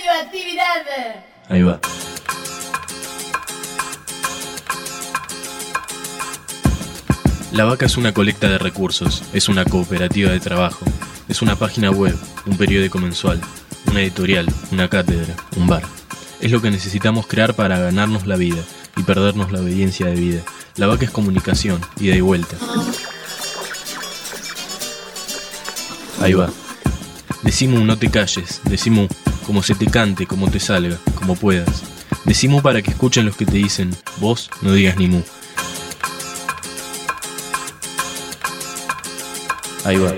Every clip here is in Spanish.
radioactividad. Ahí va. La Vaca es una colecta de recursos, es una cooperativa de trabajo, es una página web, un periódico mensual, una editorial, una cátedra, un bar. Es lo que necesitamos crear para ganarnos la vida y perdernos la obediencia de vida. La Vaca es comunicación, ida y vuelta. Ahí va. Decimu, no te calles, decimu, como se te cante, como te salga, como puedas. Decimu para que escuchen los que te dicen, vos no digas ni mu. Ahí va.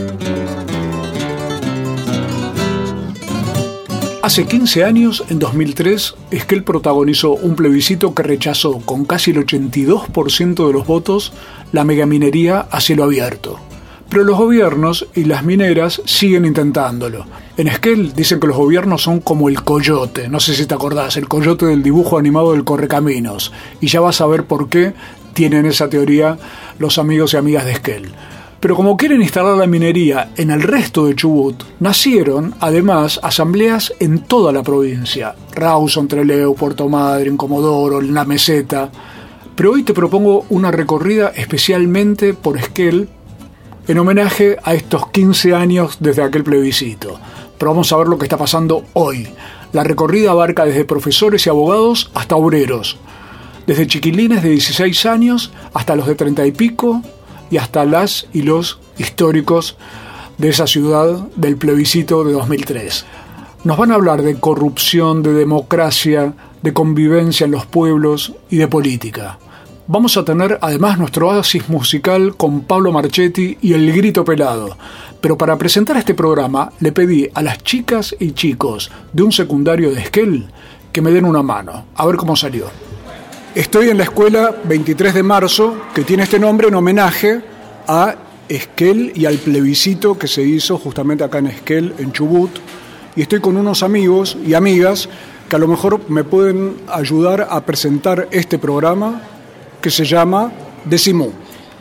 Hace 15 años, en 2003, Esquel protagonizó un plebiscito que rechazó con casi el 82% de los votos la megaminería a cielo abierto. Pero los gobiernos y las mineras siguen intentándolo. En Esquel dicen que los gobiernos son como el coyote, no sé si te acordás, el coyote del dibujo animado del Correcaminos. Y ya vas a ver por qué tienen esa teoría los amigos y amigas de Esquel. Pero como quieren instalar la minería en el resto de Chubut, nacieron, además, asambleas en toda la provincia. Rawson, Trelew, Puerto Madryn, Comodoro, La Meseta. Pero hoy te propongo una recorrida especialmente por Esquel en homenaje a estos 15 años desde aquel plebiscito. Pero vamos a ver lo que está pasando hoy. La recorrida abarca desde profesores y abogados hasta obreros. Desde chiquilines de 16 años hasta los de 30 y pico, y hasta las y los históricos de esa ciudad del plebiscito de 2003. Nos van a hablar de corrupción, de democracia, de convivencia en los pueblos y de política. Vamos a tener además nuestro oasis musical con Pablo Marchetti y El Grito Pelado. Pero para presentar este programa le pedí a las chicas y chicos de un secundario de Esquel que me den una mano. A ver cómo salió. Estoy en la escuela 23 de marzo, que tiene este nombre en homenaje a Esquel y al plebiscito que se hizo justamente acá en Esquel, en Chubut. Y estoy con unos amigos y amigas que a lo mejor me pueden ayudar a presentar este programa que se llama Decimu.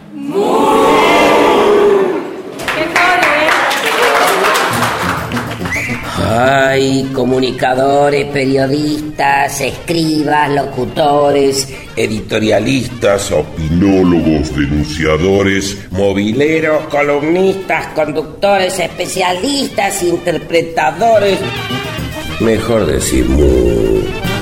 Hay comunicadores, periodistas, escribas, locutores, editorialistas, opinólogos, denunciadores, mobileros, columnistas, conductores, especialistas, interpretadores. mejor decir mu.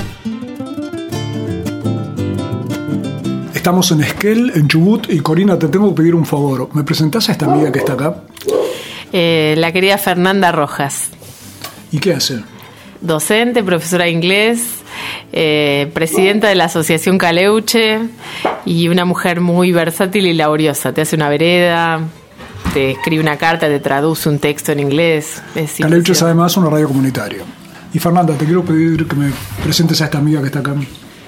Estamos en Esquel, en Chubut, y Corina, te tengo que pedir un favor. ¿Me presentás a esta amiga que está acá? La querida Fernanda Rojas. ¿Y qué hace? Docente, profesora de inglés, presidenta de la Asociación Caleuche y una mujer muy versátil y laboriosa. Te hace una vereda, te escribe una carta, te traduce un texto en inglés. Caleuche es además una radio comunitaria. Y Fernanda, te quiero pedir que me presentes a esta amiga que está acá.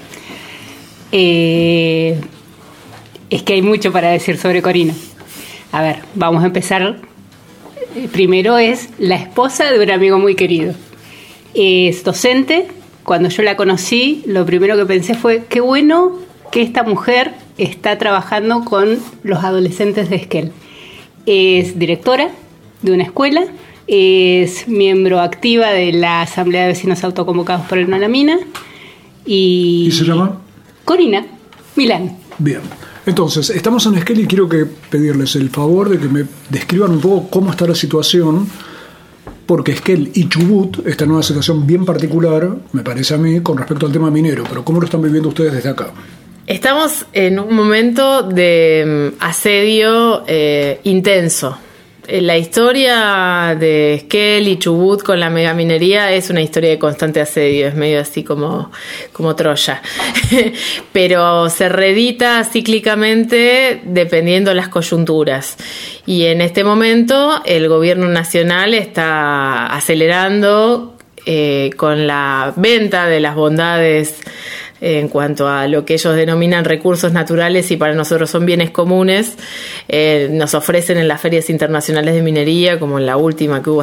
Es que hay mucho para decir sobre Corina. A ver, vamos a empezar. Primero es la esposa de un amigo muy querido. Es docente. Cuando yo la conocí, lo primero que pensé fue qué bueno que esta mujer está trabajando con los adolescentes de Esquel. Es directora de una escuela, es miembro activa de la Asamblea de Vecinos Autoconvocados por el No a la Mina. ¿Y se llama? Corina Milán. Bien. Entonces, estamos en Esquel y quiero pedirles el favor de que me describan un poco cómo está la situación, porque Esquel y Chubut está en una situación bien particular, me parece a mí, con respecto al tema minero. Pero ¿cómo lo están viviendo ustedes desde acá? Estamos en un momento de asedio intenso. La historia de Esquel y Chubut con la megaminería es una historia de constante asedio, es medio así como Troya. Pero se reedita cíclicamente dependiendo de las coyunturas. Y en este momento el gobierno nacional está acelerando con la venta de las bondades en cuanto a lo que ellos denominan recursos naturales y para nosotros son bienes comunes. Nos ofrecen en las ferias internacionales de minería, como en la última que hubo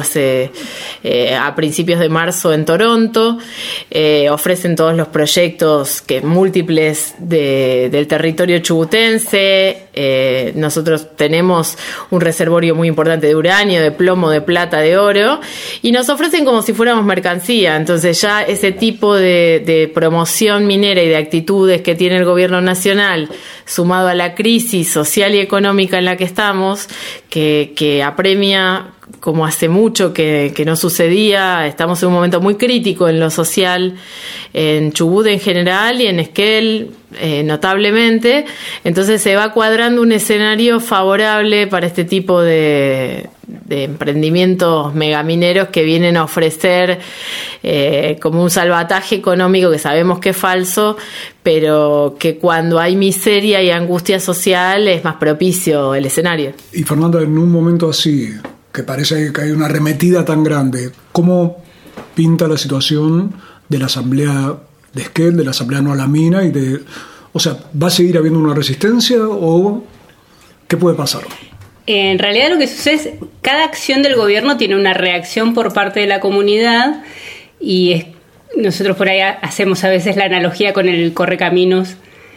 a principios de marzo en Toronto. Ofrecen todos los proyectos múltiples del territorio chubutense. Nosotros tenemos un reservorio muy importante de uranio, de plomo, de plata, de oro, y nos ofrecen como si fuéramos mercancía. Entonces ya ese tipo de promoción minera y de actitudes que tiene el gobierno nacional, sumado a la crisis social y económica en la que estamos, que apremia como hace mucho que no sucedía. Estamos en un momento muy crítico en lo social, en Chubut en general y en Esquel notablemente. Entonces se va cuadrando un escenario favorable para este tipo de emprendimientos megamineros que vienen a ofrecer como un salvataje económico que sabemos que es falso, pero que cuando hay miseria y angustia social es más propicio el escenario. Y Fernanda, en un momento así, que parece que hay una arremetida tan grande, ¿cómo pinta la situación de la asamblea de Esquel, de la asamblea No a la Mina? O sea, ¿va a seguir habiendo una resistencia o qué puede pasar? En realidad lo que sucede es cada acción del gobierno tiene una reacción por parte de la comunidad y nosotros por ahí hacemos a veces la analogía con el correcaminos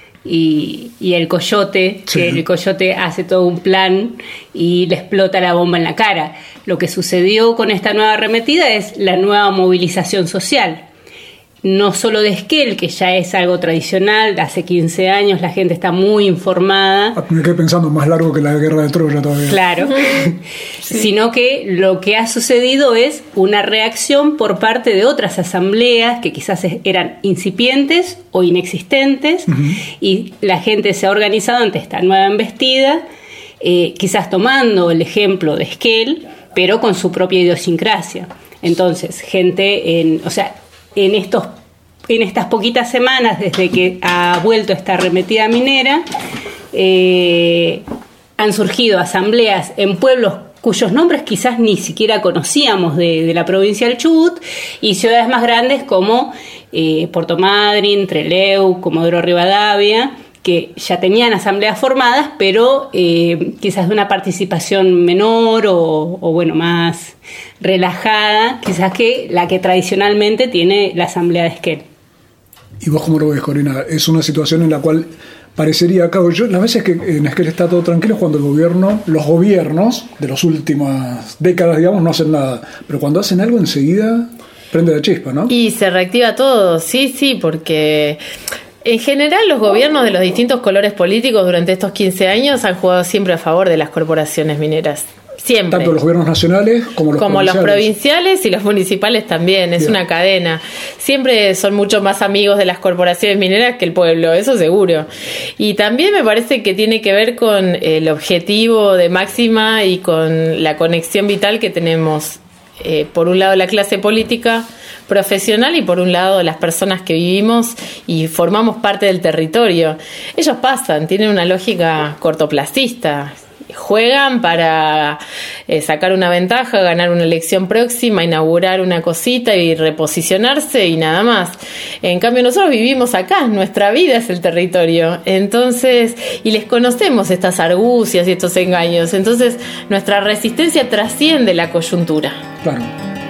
y el coyote, sí, que el coyote hace todo un plan y le explota la bomba en la cara. Lo que sucedió con esta nueva arremetida es la nueva movilización social. No solo de Esquel, que ya es algo tradicional, de hace 15 años la gente está muy informada. Me quedé pensando, más largo que la guerra de Troya todavía. Claro, sí. Sino que lo que ha sucedido es una reacción por parte de otras asambleas que quizás eran incipientes o inexistentes, y la gente se ha organizado ante esta nueva embestida, quizás tomando el ejemplo de Esquel, pero con su propia idiosincrasia. Entonces, gente en estas poquitas semanas desde que ha vuelto esta arremetida minera, han surgido asambleas en pueblos cuyos nombres quizás ni siquiera conocíamos de la provincia del Chubut, y ciudades más grandes como Puerto Madryn, Trelew, Comodoro Rivadavia, que ya tenían asambleas formadas, pero quizás de una participación menor o más relajada, quizás que la que tradicionalmente tiene la asamblea de Esquel. ¿Y vos cómo lo ves, Corina? Es una situación en la cual parecería, las veces que en Esquel está todo tranquilo es cuando los gobiernos de las últimas décadas, digamos, no hacen nada, pero cuando hacen algo enseguida prende la chispa, ¿no? Y se reactiva todo, sí, porque en general los gobiernos de los distintos colores políticos durante estos 15 años han jugado siempre a favor de las corporaciones mineras. Siempre. Tanto los gobiernos nacionales como los provinciales y los municipales también. Es una cadena. Siempre son mucho más amigos de las corporaciones mineras que el pueblo, eso seguro. Y también me parece que tiene que ver con el objetivo de Máxima y con la conexión vital que tenemos. Por un lado la clase política profesional y por un lado las personas que vivimos y formamos parte del territorio. Ellos tienen una lógica cortoplacista, juegan para sacar una ventaja, ganar una elección próxima, inaugurar una cosita y reposicionarse y nada más. En cambio nosotros vivimos acá, nuestra vida es el territorio, entonces, y les conocemos estas argucias y estos engaños, entonces nuestra resistencia trasciende la coyuntura. Claro.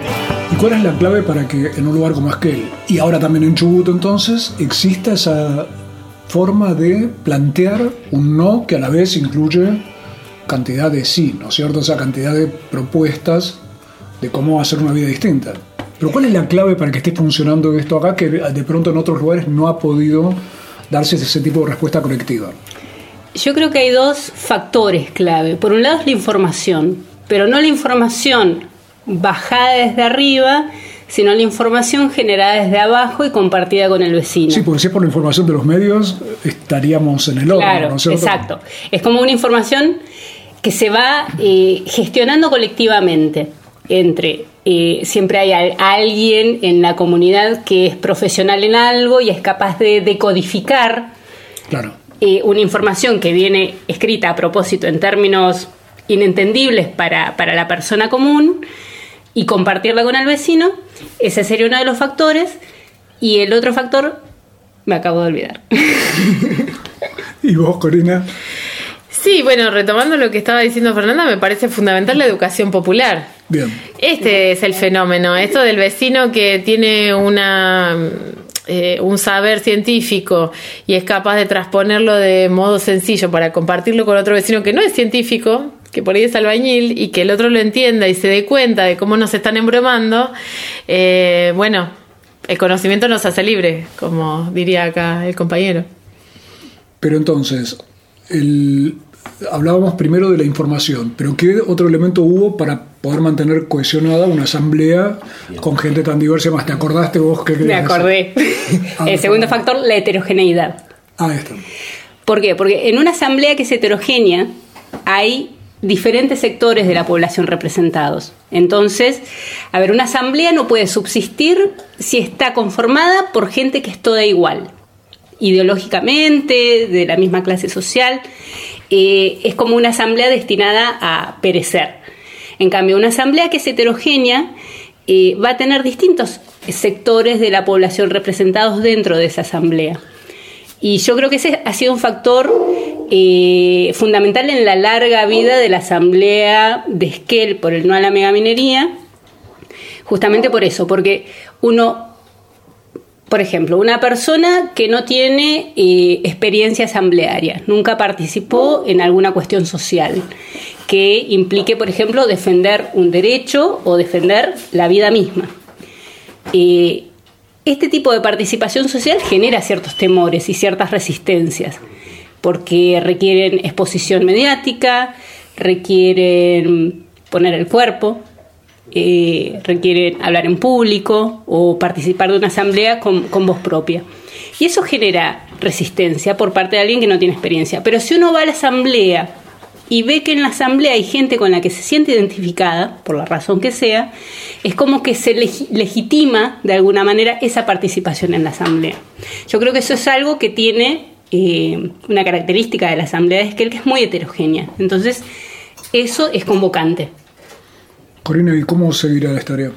¿Y cuál es la clave para que en un lugar como Esquel, y ahora también en Chubut entonces, exista esa forma de plantear un no que a la vez incluye cantidad de sí, ¿no es cierto? O sea, cantidad de propuestas de cómo hacer una vida distinta. Pero ¿cuál es la clave para que esté funcionando esto acá, que de pronto en otros lugares no ha podido darse ese tipo de respuesta colectiva? Yo creo que hay dos factores clave. Por un lado es la información, pero no la información bajada desde arriba, sino la información generada desde abajo y compartida con el vecino. Sí, porque si es por la información de los medios, estaríamos en el horno, claro, ¿no es cierto? Exacto. Es como una información que se va gestionando colectivamente entre siempre hay alguien en la comunidad que es profesional en algo y es capaz de decodificar, claro, una información que viene escrita a propósito en términos inentendibles para la persona común y compartirla con el vecino. Ese sería uno de los factores. Y el otro factor me acabo de olvidar. ¿Y vos, Corina? Sí, bueno, retomando lo que estaba diciendo Fernanda, me parece fundamental la educación popular. Bien. Este es el fenómeno, esto del vecino que tiene un saber científico y es capaz de transponerlo de modo sencillo para compartirlo con otro vecino que no es científico, que por ahí es albañil, y que el otro lo entienda y se dé cuenta de cómo nos están embromando. Bueno, el conocimiento nos hace libre, como diría acá el compañero. Pero entonces, hablábamos primero de la información, pero ¿qué otro elemento hubo para poder mantener cohesionada una asamblea con gente tan diversa? Más, ¿te acordaste vos qué querías Me acordé. El segundo factor, la heterogeneidad. Ahí está. ¿Por qué? Porque en una asamblea que es heterogénea hay diferentes sectores de la población representados. Entonces, a ver, una asamblea no puede subsistir si está conformada por gente que es toda igual, ideológicamente, de la misma clase social. Es como una asamblea destinada a perecer. En cambio, una asamblea que es heterogénea va a tener distintos sectores de la población representados dentro de esa asamblea. Y yo creo que ese ha sido un factor fundamental en la larga vida de la asamblea de Esquel por el no a la megaminería, justamente por eso, porque por ejemplo, una persona que no tiene experiencia asamblearia, nunca participó en alguna cuestión social que implique, por ejemplo, defender un derecho o defender la vida misma. Este tipo de participación social genera ciertos temores y ciertas resistencias, porque requieren exposición mediática, requieren poner el cuerpo, requieren hablar en público o participar de una asamblea con voz propia. Y eso genera resistencia por parte de alguien que no tiene experiencia. Pero si uno va a la asamblea y ve que en la asamblea hay gente con la que se siente identificada, por la razón que sea, es como que se legitima de alguna manera esa participación en la asamblea. Yo creo que eso es algo que tiene una característica de la asamblea de Esquel, que es muy heterogénea. Entonces, eso es convocante. Corina, ¿y cómo seguirá la historia?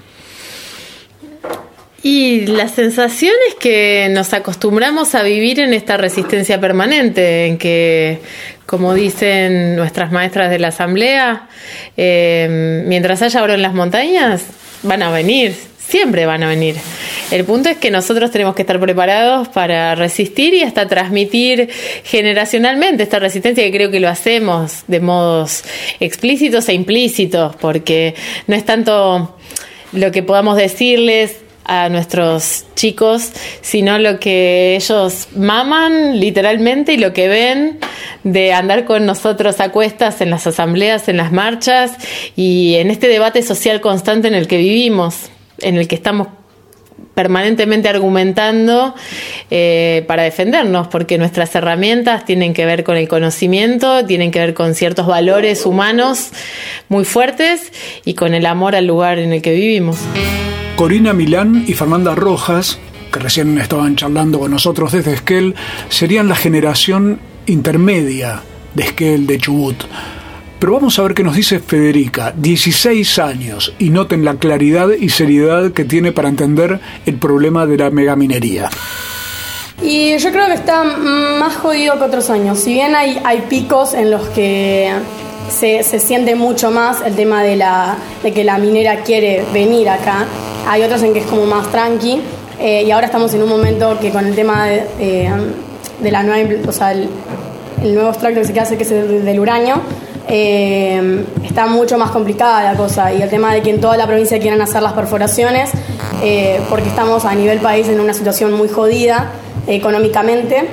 Y la sensación es que nos acostumbramos a vivir en esta resistencia permanente, en que, como dicen nuestras maestras de la asamblea, mientras haya oro en las montañas, van a venir, siempre van a venir. El punto es que nosotros tenemos que estar preparados para resistir y hasta transmitir generacionalmente esta resistencia, que creo que lo hacemos de modos explícitos e implícitos, porque no es tanto lo que podamos decirles a nuestros chicos, sino lo que ellos maman literalmente y lo que ven de andar con nosotros a cuestas en las asambleas, en las marchas y en este debate social constante en el que vivimos, en el que estamos permanentemente argumentando para defendernos, porque nuestras herramientas tienen que ver con el conocimiento, tienen que ver con ciertos valores humanos muy fuertes y con el amor al lugar en el que vivimos. Corina Milán y Fernanda Rojas, que recién estaban charlando con nosotros desde Esquel, serían la generación intermedia de Esquel, de Chubut. Pero vamos a ver qué nos dice Federica, 16 años, y noten la claridad y seriedad que tiene para entender el problema de la megaminería. Y yo creo que está más jodido que otros años. Si bien hay picos en los que se siente mucho más el tema de que la minera quiere venir acá, hay otros en que es como más tranqui, y ahora estamos en un momento que con el tema de la nueva, o sea, el nuevo extracto que se hace, que es el del uranio, está mucho más complicada la cosa, y el tema de que en toda la provincia quieran hacer las perforaciones, porque estamos a nivel país en una situación muy jodida económicamente.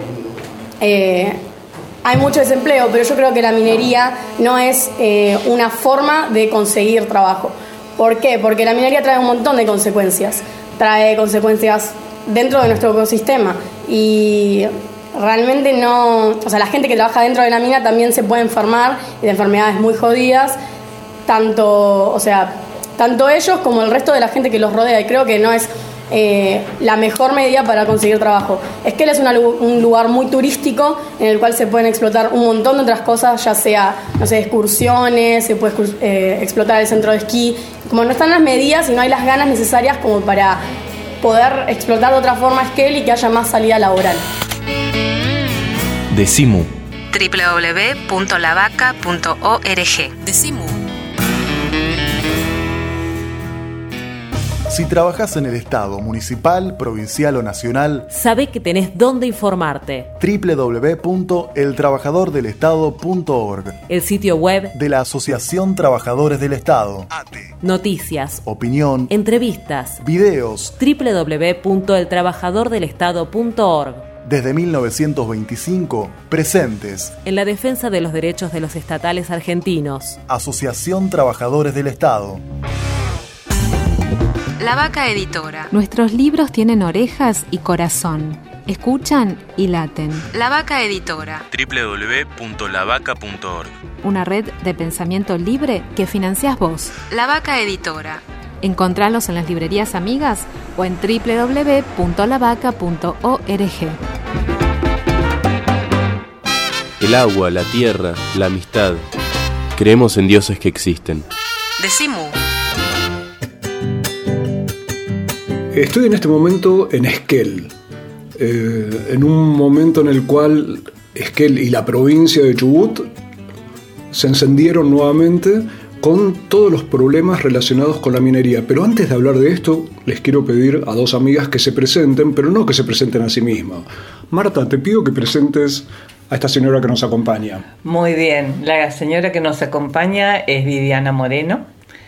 Hay mucho desempleo, pero yo creo que la minería no es una forma de conseguir trabajo. ¿Por qué? Porque la minería trae un montón de consecuencias. Trae consecuencias dentro de nuestro ecosistema y realmente no... O sea, la gente que trabaja dentro de la mina también se puede enfermar y de enfermedades muy jodidas, tanto ellos como el resto de la gente que los rodea, y creo que no es la mejor medida para conseguir trabajo. Esquel es un lugar muy turístico en el cual se pueden explotar un montón de otras cosas, ya sea, no sé, excursiones, se puede explotar el centro de esquí. Como no están las medidas y no hay las ganas necesarias como para poder explotar de otra forma Esquel y que haya más salida laboral. Decimu. www.lavaca.org. Decimu. Si trabajas en el Estado, municipal, provincial o nacional, sabe que tenés dónde informarte. www.eltrabajadordelestado.org, el sitio web de la Asociación Trabajadores del Estado. Noticias, opinión, entrevistas, videos. www.eltrabajadordelestado.org. Desde 1925, presentes en la defensa de los derechos de los estatales argentinos. Asociación Trabajadores del Estado. La Vaca Editora. Nuestros libros tienen orejas y corazón. Escuchan y laten. La Vaca Editora. www.lavaca.org. Una red de pensamiento libre que financiás vos. La Vaca Editora. Encontralos en las librerías amigas o en www.lavaca.org. El agua, la tierra, la amistad. Creemos en dioses que existen. Decimu. Estoy en este momento en Esquel, en un momento en el cual Esquel y la provincia de Chubut se encendieron nuevamente con todos los problemas relacionados con la minería. Pero antes de hablar de esto, les quiero pedir a dos amigas que se presenten, pero no que se presenten a sí mismas. Marta, te pido que presentes a esta señora que nos acompaña. Muy bien, la señora que nos acompaña es Viviana Moreno.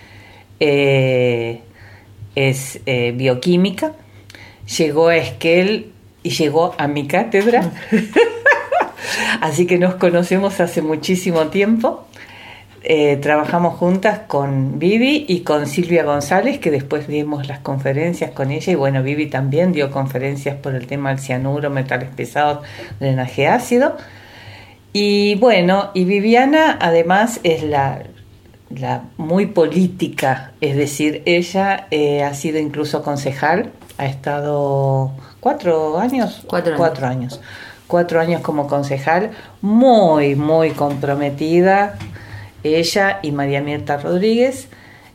Es bioquímica, llegó a Esquel y llegó a mi cátedra, así que nos conocemos hace muchísimo tiempo. Trabajamos juntas con Vivi y con Silvia González, que después dimos las conferencias con ella, y bueno, Vivi también dio conferencias por el tema del cianuro, metales pesados, drenaje ácido. Y bueno, y Viviana además es la muy política, es decir, ella ha sido incluso concejal, ha estado 4 años como concejal, muy comprometida, ella y María Mirta Rodríguez,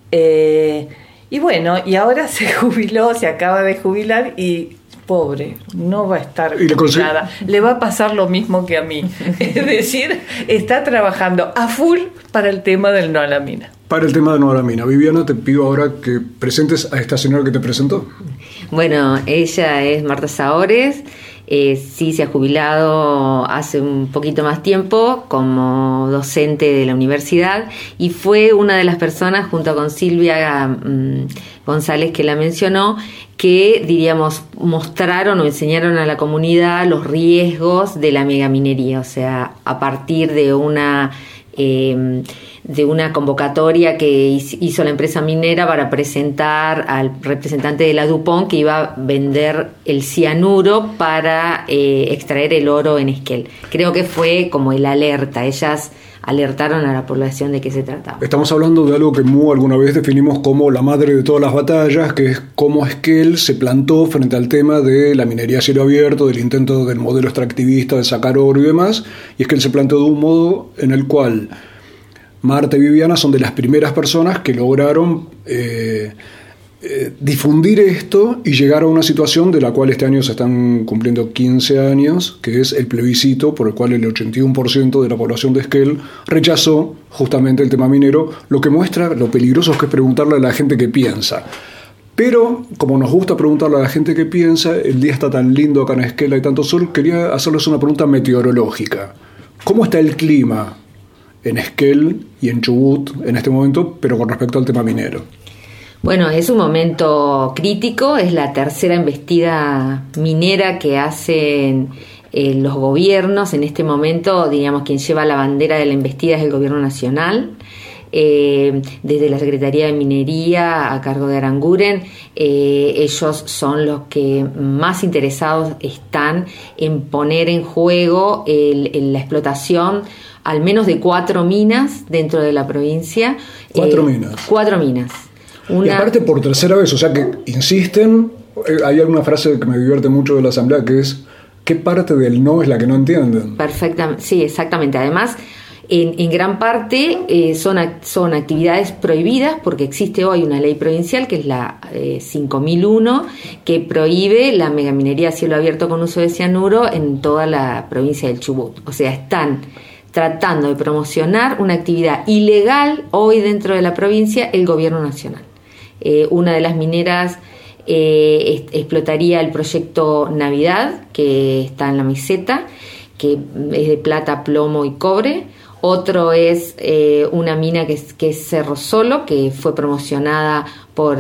y bueno, y ahora se jubiló, se acaba de jubilar y pobre, no va a estar jubilada, le va a pasar lo mismo que a mí, es decir, está trabajando a full para el tema del no a la mina. Para el tema de no a la mina. Viviana, te pido ahora que presentes a esta señora que te presentó. Bueno, ella es Marta Saores, sí se ha jubilado hace un poquito más tiempo como docente de la universidad y fue una de las personas, junto con Silvia González, que la mencionó, que, diríamos, mostraron o enseñaron a la comunidad los riesgos de la megaminería, o sea, a partir de una convocatoria que hizo la empresa minera para presentar al representante de la DuPont, que iba a vender el cianuro para extraer el oro en Esquel. Creo que fue como el alerta, ellas alertaron a la población de qué se trataba. Estamos hablando de algo que Mu alguna vez definimos como la madre de todas las batallas, que es cómo Esquel se plantó frente al tema de la minería a cielo abierto, del intento del modelo extractivista de sacar oro y demás, y Esquel se planteó de un modo en el cual Marta y Viviana son de las primeras personas que lograron difundir esto y llegar a una situación de la cual este año se están cumpliendo 15 años, que es el plebiscito por el cual el 81% de la población de Esquel rechazó justamente el tema minero, lo que muestra lo peligroso que es preguntarle a la gente qué piensa. Pero, como nos gusta preguntarle a la gente qué piensa, el día está tan lindo acá en Esquel, hay tanto sol, quería hacerles una pregunta meteorológica. ¿Cómo está el clima en Esquel y en Chubut en este momento, pero con respecto al tema minero? Bueno, es un momento crítico, es la tercera embestida minera que hacen los gobiernos. En este momento, digamos, quien lleva la bandera de la embestida es el gobierno nacional. Desde la Secretaría de Minería a cargo de Aranguren, ellos son los que más interesados están en poner en juego la explotación al menos de 4 minas dentro de la provincia. 4 minas. 4 minas. Y aparte por tercera vez, o sea que insisten. Hay alguna frase que me divierte mucho de la asamblea, que es: ¿qué parte del no es la que no entienden? Perfectamente, sí, exactamente. Además, En gran parte son actividades prohibidas porque existe hoy una ley provincial que es la 5001 que prohíbe la megaminería a cielo abierto con uso de cianuro en toda la provincia del Chubut. O sea, están tratando de promocionar una actividad ilegal hoy dentro de la provincia el gobierno nacional. Una de las mineras explotaría el proyecto Navidad, que está en la meseta, que es de plata, plomo y cobre. Otro es una mina que es Cerro Solo, que fue promocionada por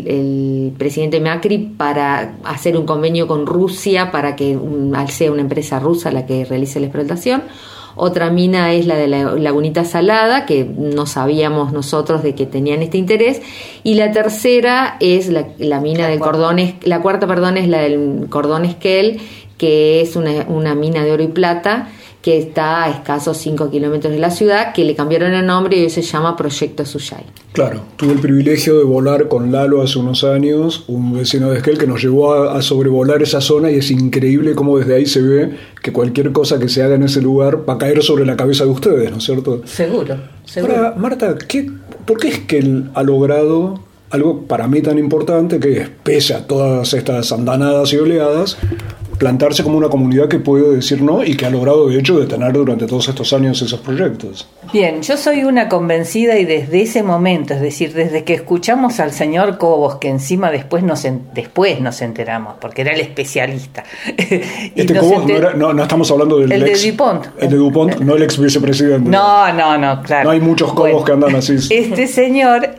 el presidente Macri para hacer un convenio con Rusia para que sea una empresa rusa la que realice la explotación. Otra mina es la de la Lagunita Salada, que no sabíamos nosotros de que tenían este interés. Y la tercera es la mina del Cordón, la cuarta, perdón, es la del Cordón Esquel, que es una mina de oro y plata que está a escasos 5 kilómetros de la ciudad, que le cambiaron el nombre y hoy se llama Proyecto Suyay. Claro, tuve el privilegio de volar con Lalo hace unos años, un vecino de Esquel que nos llevó a sobrevolar esa zona, y es increíble cómo desde ahí se ve que cualquier cosa que se haga en ese lugar va a caer sobre la cabeza de ustedes, ¿no es cierto? Seguro. Ahora, Marta, ¿por qué Esquel ha logrado algo para mí tan importante, que es, pese a todas estas andanadas y oleadas, plantarse como una comunidad que puede decir no y que ha logrado de hecho detener durante todos estos años esos proyectos? Bien, yo soy una convencida, y desde ese momento, es decir, desde que escuchamos al señor Cobos, que encima después nos enteramos, porque era el especialista. Y Cobos no estamos hablando del de DuPont. El de DuPont, no el ex vicepresidente. No, claro. No hay muchos Cobos que andan así. Este señor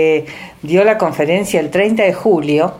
dio la conferencia el 30 de julio.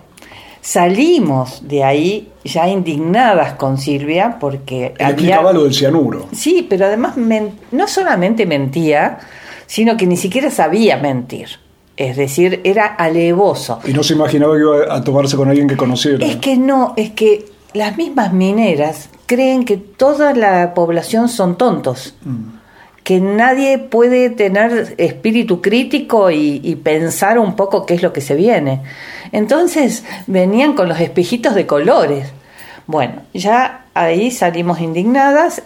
Salimos de ahí ya indignadas con Silvia porque explicaba lo del cianuro. Sí, pero además no solamente mentía, sino que ni siquiera sabía mentir. Es decir, era alevoso. Y no se imaginaba que iba a tomarse con alguien que conociera. Es que las mismas mineras creen que toda la población son tontos. Que nadie puede tener espíritu crítico y pensar un poco qué es lo que se viene. Entonces venían con los espejitos de colores. Bueno, ya ahí salimos indignadas.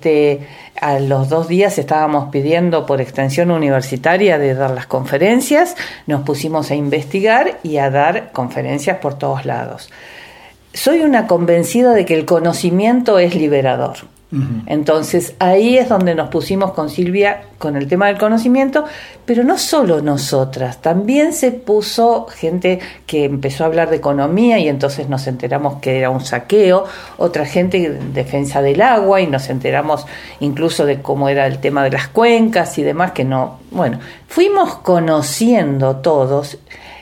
A los 2 días estábamos pidiendo por extensión universitaria de dar las conferencias. Nos pusimos a investigar y a dar conferencias por todos lados. Soy una convencida de que el conocimiento es liberador. Entonces ahí es donde nos pusimos con Silvia con el tema del conocimiento, pero no solo nosotras, también se puso gente que empezó a hablar de economía y entonces nos enteramos que era un saqueo, otra gente en defensa del agua y nos enteramos incluso de cómo era el tema de las cuencas y demás, que no, bueno, fuimos conociendo todos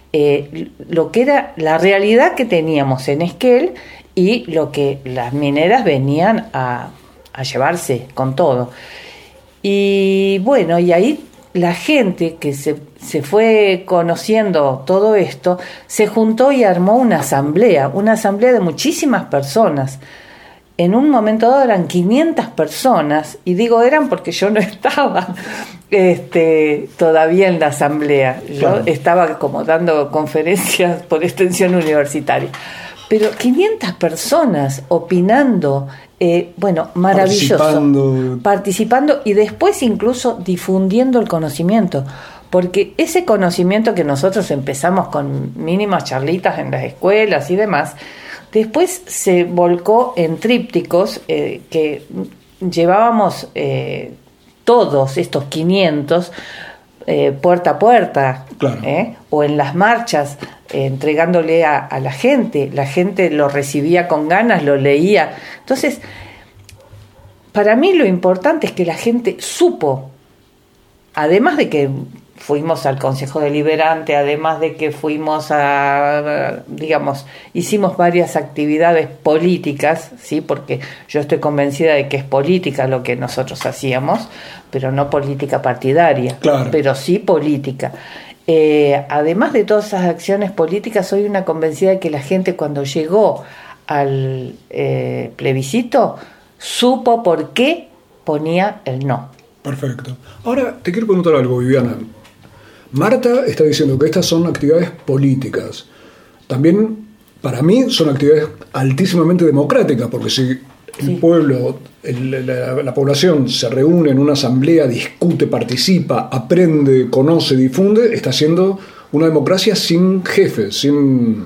lo que era la realidad que teníamos en Esquel y lo que las mineras venían a llevarse con todo. Y bueno, y ahí la gente que se fue conociendo todo esto, se juntó y armó una asamblea de muchísimas personas. En un momento dado eran 500 personas, y digo eran porque yo no estaba todavía en la asamblea. Yo estaba como dando conferencias por extensión universitaria. Pero 500 personas opinando, maravilloso. Participando y después incluso difundiendo el conocimiento. Porque ese conocimiento que nosotros empezamos con mínimas charlitas en las escuelas y demás, después se volcó en trípticos que llevábamos todos estos 500 puerta a puerta, claro. O en las marchas, entregándole a la gente lo recibía con ganas, lo leía. Entonces, para mí lo importante es que la gente supo, además de que fuimos al Consejo Deliberante, además de que fuimos hicimos varias actividades políticas, ¿sí? Porque yo estoy convencida de que es política lo que nosotros hacíamos, pero no política partidaria, claro. Pero sí política. Además de todas esas acciones políticas, soy una convencida de que la gente cuando llegó al plebiscito supo por qué ponía el no. Perfecto. Ahora te quiero preguntar algo, Viviana. Marta está diciendo que estas son actividades políticas. También, para mí, son actividades altísimamente democráticas, porque si el pueblo, la población se reúne en una asamblea, discute, participa, aprende, conoce, difunde, está siendo una democracia sin jefes, sin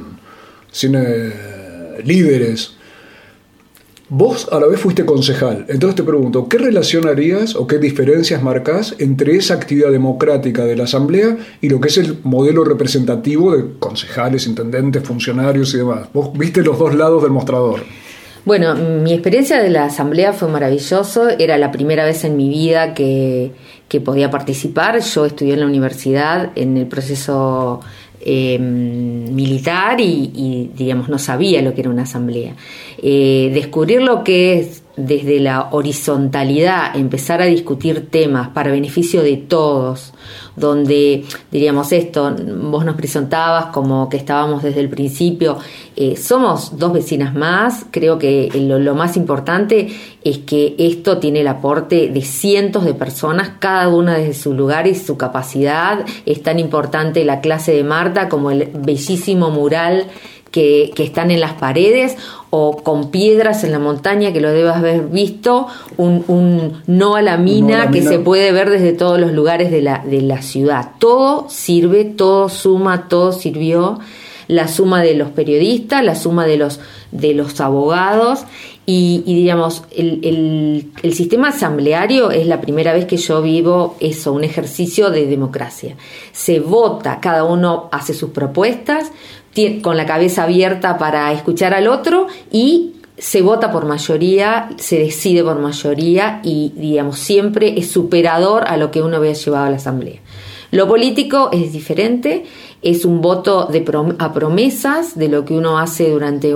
líderes. Vos a la vez fuiste concejal, entonces te pregunto, ¿qué relación harías o qué diferencias marcás entre esa actividad democrática de la asamblea y lo que es el modelo representativo de concejales, intendentes, funcionarios y demás? Vos viste los dos lados del mostrador. Bueno, mi experiencia de la asamblea fue maravilloso, era la primera vez en mi vida que podía participar. Yo estudié en la universidad en el proceso militar y digamos no sabía lo que era una asamblea. Descubrir lo que es desde la horizontalidad, empezar a discutir temas para beneficio de todos, donde diríamos esto, vos nos presentabas como que estábamos desde el principio, somos dos vecinas más. Creo que lo más importante es que esto tiene el aporte de cientos de personas, cada una desde su lugar y su capacidad. Es tan importante la clase de Marta como el bellísimo mural que están en las paredes, o con piedras en la montaña, que lo debas haber visto, un no a la mina que se puede ver desde todos los lugares de la ciudad. Todo sirve, todo suma, todo sirvió. La suma de los periodistas, la suma de los abogados y digamos, el sistema asambleario es la primera vez que yo vivo eso, un ejercicio de democracia. Se vota, cada uno hace sus propuestas, con la cabeza abierta para escuchar al otro y se vota por mayoría, se decide por mayoría y digamos siempre es superador a lo que uno había llevado a la asamblea. Lo político es diferente, es un voto a promesas de lo que uno hace durante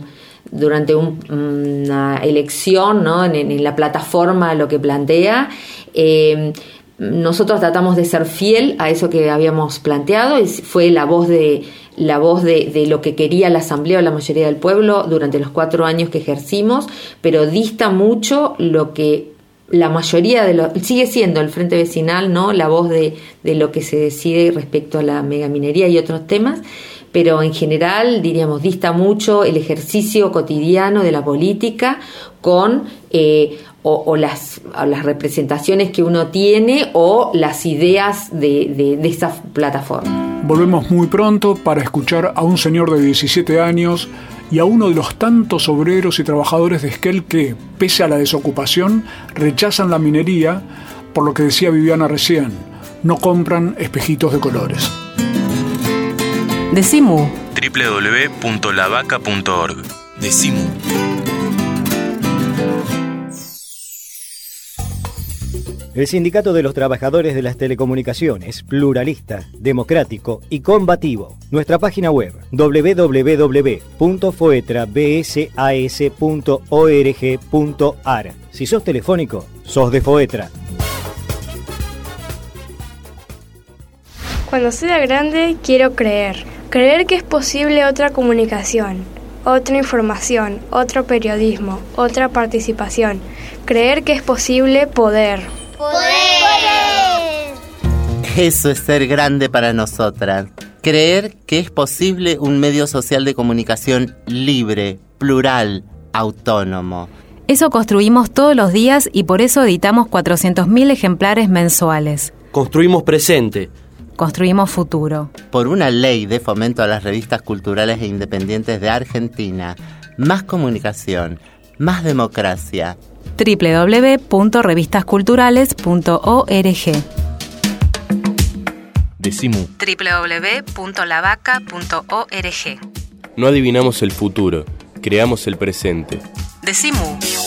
una elección, ¿no? En la plataforma lo que plantea. Nosotros tratamos de ser fiel a eso que habíamos planteado y fue la voz de lo que quería la asamblea o la mayoría del pueblo durante los 4 años que ejercimos, pero dista mucho lo que la mayoría sigue siendo el Frente Vecinal, ¿no? La voz de lo que se decide respecto a la megaminería y otros temas, pero en general diríamos dista mucho el ejercicio cotidiano de la política con las representaciones que uno tiene o las ideas de esa plataforma. Volvemos muy pronto para escuchar a un señor de 17 años y a uno de los tantos obreros y trabajadores de Esquel que, pese a la desocupación, rechazan la minería, por lo que decía Viviana recién, no compran espejitos de colores. Decimu. www.lavaca.org. Decimu. El Sindicato de los Trabajadores de las Telecomunicaciones, pluralista, democrático y combativo. Nuestra página web www.foetrabsas.org.ar. Si sos telefónico, sos de Foetra. Cuando sea grande, quiero creer. Creer que es posible otra comunicación, otra información, otro periodismo, otra participación. Creer que es posible poder. ¡Poder! Eso es ser grande para nosotras. Creer que es posible un medio social de comunicación libre, plural, autónomo. Eso construimos todos los días y por eso editamos 400.000 ejemplares mensuales. Construimos presente. Construimos futuro. Por una ley de fomento a las revistas culturales e independientes de Argentina, más comunicación, más democracia. www.revistasculturales.org. Decimu. www.lavaca.org. No adivinamos el futuro, creamos el presente. Decimu.